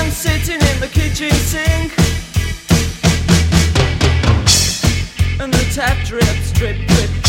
I'm sitting in the kitchen sink, and the tap drips, drip, drip,